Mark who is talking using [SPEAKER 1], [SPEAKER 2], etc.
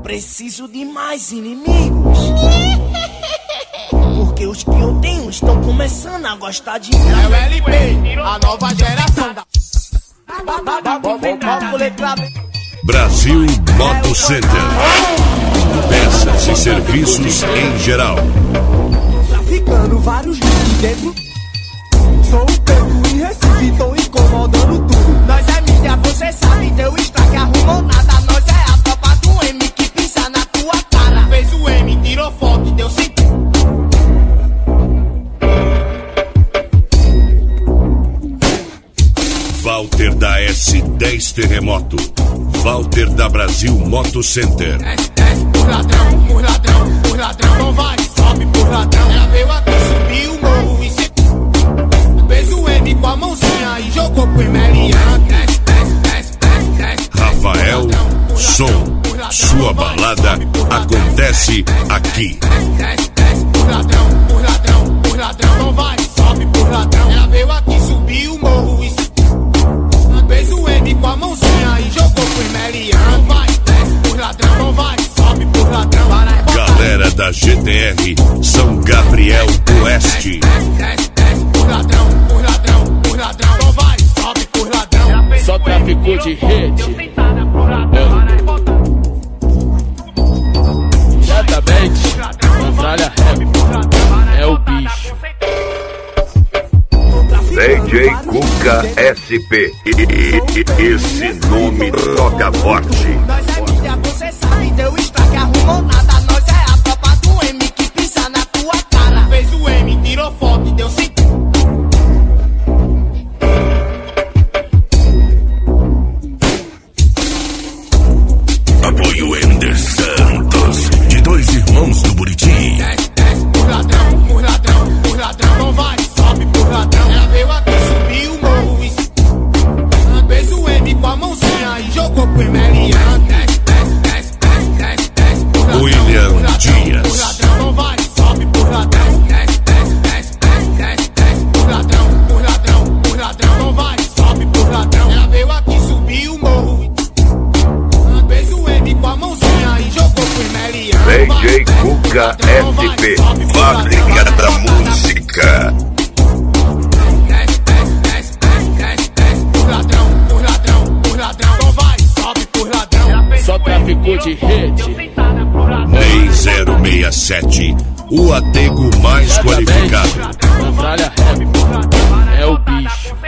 [SPEAKER 1] Preciso de mais inimigos. Porque os que eu tenho estão começando a gostar de mim.
[SPEAKER 2] É o LP, a nova geração da...
[SPEAKER 3] Brasil Moto Center. Peças e serviços em geral.
[SPEAKER 1] Traficando vários litros dentro. Sou o Pedro em Recife, tô incomodando tudo. Nós é mídia, você sabe, deu estraque, arrumou nada. Nós é a tropa do M que pisa na tua cara.
[SPEAKER 2] Fez o M, tirou foto e deu sentido.
[SPEAKER 3] Walter da S10 Terremoto. Walter da Brasil Moto Center.
[SPEAKER 2] S10 por ladrão, por ladrão, por ladrão. Não vai, sobe por ladrão. Ela veio aqui, subiu o morro e se... Fez o M com a mãozinha e jogou pro Emeliano.
[SPEAKER 3] Rafael Som. Sua balada acontece aqui.
[SPEAKER 2] Por ladrão, por ladrão, por ladrão. Não vai, sobe por ladrão. Ela veio aqui, subiu o morro e se... Fez o M com a mãozinha e jogou pro Emeliano. Vai, desce por ladrão, não vai, sobe por ladrão.
[SPEAKER 3] Galera da GTR São Gabriel Oeste.
[SPEAKER 2] Desce por ladrão, por ladrão, por ladrão. Não vai, sobe por ladrão.
[SPEAKER 4] Só tráfico de rede. Exatamente. Metralha rap. É o bicho.
[SPEAKER 3] DJ Cuca SP. Esse nome toca forte.
[SPEAKER 1] Nós é mídia, você sabe, deu estraque, arrumou nada. Nós é a tropa do M que pisa na tua cara.
[SPEAKER 2] Fez o M, tirou foto e deu sentido.
[SPEAKER 3] Apoio Ender Santos, de Dois Irmãos do Buriti.
[SPEAKER 2] Desce por ladrão, por ladrão, por ladrão. Não vai, sobe por ladrão. Ela veio aqui, subiu o morro e se... Fez o M com a mãozinha e jogou pro Emeliano. Desce por ladrão,
[SPEAKER 3] William
[SPEAKER 2] por ladrão,
[SPEAKER 3] Dias.
[SPEAKER 2] por ladrão. Não vai, sobe por ladrão. Desce por ladrão, por ladrão, por ladrão. Não vai, sobe por ladrão. Ela veio aqui, subiu o morro. Fez o M com a mãozinha e jogou pro Emeliano.
[SPEAKER 3] DJ Cuca SP, fábrica da música.
[SPEAKER 2] Desce por ladrão, por ladrão, por ladrão. Não vai, sobe por ladrão.
[SPEAKER 4] Só tráfico de rede.
[SPEAKER 3] Ney 067, o adego mais qualificado.
[SPEAKER 4] Metralha rap. É o bicho.